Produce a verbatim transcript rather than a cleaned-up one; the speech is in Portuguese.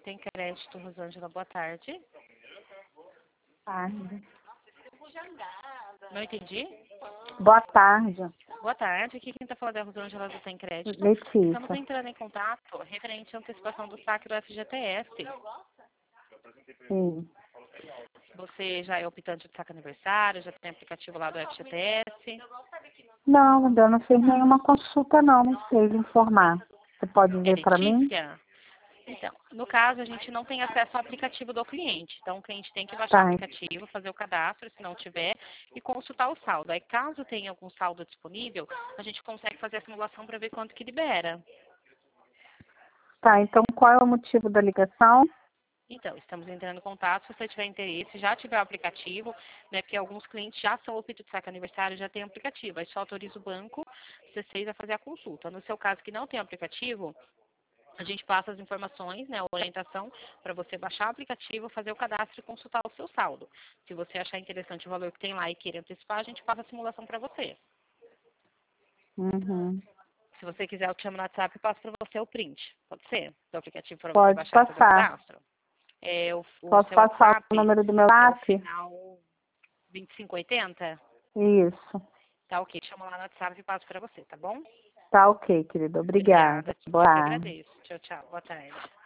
Tem crédito, Rosângela, boa tarde. Tarde. Não entendi? Boa tarde. Boa tarde, aqui quem está falando é a Rosângela do Tem Crédito. Letícia. Estamos entrando em contato referente à antecipação do saque do F G T S. Sim. Você já é optante de saque aniversário, já tem aplicativo lá do F G T S? Não, ainda não fiz nenhuma consulta não, não sei lhe informar. Você pode É dizer para mim? Letícia? Então, no caso, a gente não tem acesso ao aplicativo do cliente. Então, o cliente tem que baixar Tá. o aplicativo, fazer o cadastro, se não tiver, e consultar o saldo. Aí, caso tenha algum saldo disponível, a gente consegue fazer a simulação para ver quanto que libera. Tá, então qual é o motivo da ligação? Então, estamos entrando em contato, se você tiver interesse, já tiver o aplicativo, né, porque alguns clientes já são optante de saque aniversário, já tem aplicativo. Aí só autoriza o banco, C seis, a fazer a consulta. No seu caso, que não tem aplicativo, a gente passa as informações, né, a orientação para você baixar o aplicativo, fazer o cadastro e consultar o seu saldo. Se você achar interessante o valor que tem lá e querer antecipar, a gente passa a simulação para você. Uhum. Se você quiser, eu te chamo no WhatsApp e passo para você o print. Pode ser? Do aplicativo para você Pode baixar e fazer o passar. cadastro. É, o, o Posso seu passar o WhatsApp número do meu é o WhatsApp? final vinte e cinco oitenta? Isso. Tá ok, chama lá no WhatsApp e passo para você, tá bom? Tá ok, querida. Obrigada. Obrigada. Boa Eu que tarde. agradeço. Tchau, tchau. Boa tarde.